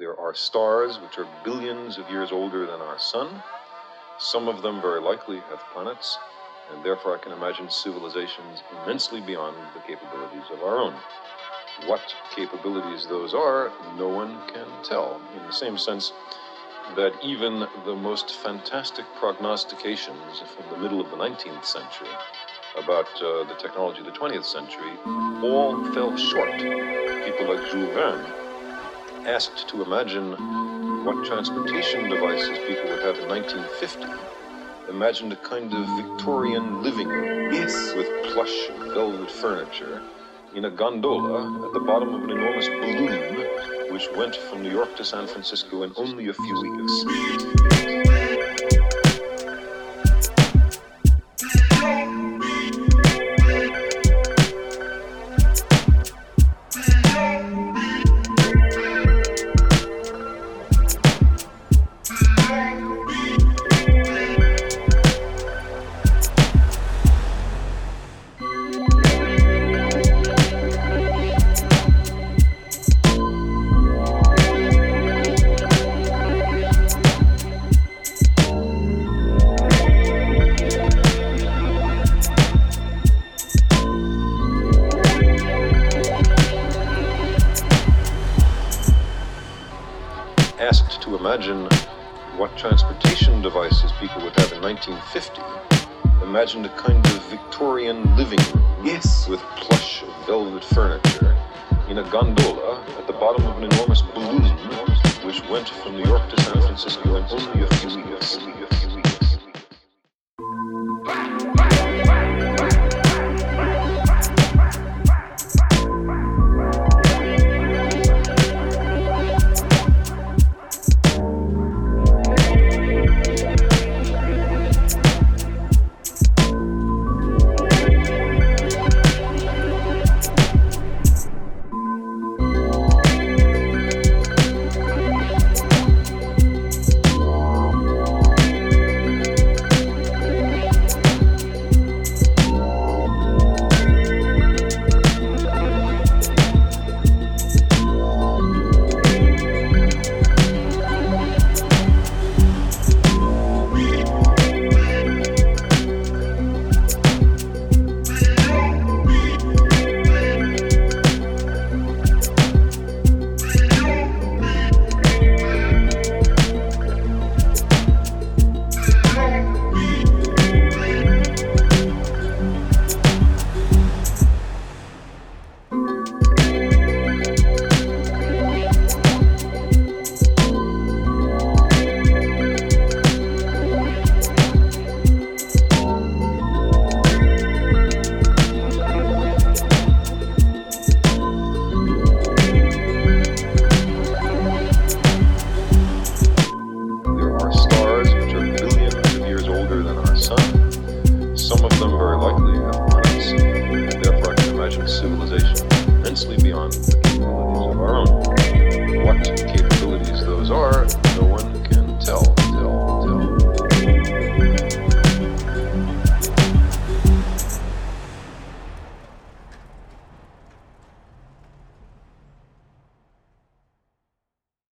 There are stars which are billions of years older than our sun. Some of them very likely have planets, and therefore I can imagine civilizations immensely beyond the capabilities of our own. What capabilities those are, no one can tell, in the same sense that even the most fantastic prognostications from the middle of the 19th century about the technology of the 20th century all fell short. People like Jules Verne, asked to imagine what transportation devices people would have in 1950, imagined a kind of Victorian living room with plush and velvet furniture in a gondola at the bottom of an enormous balloon which went from New York to San Francisco in only a few weeks. Asked to imagine what transportation devices people would have in 1950, imagined a kind of Victorian living room with plush and velvet furniture in a gondola at the bottom of an enormous balloon which went from New York to San Francisco in only a few weeks. Some of them very likely have planets, and therefore I can imagine civilization immensely beyond the capabilities of our own. What capabilities those are, no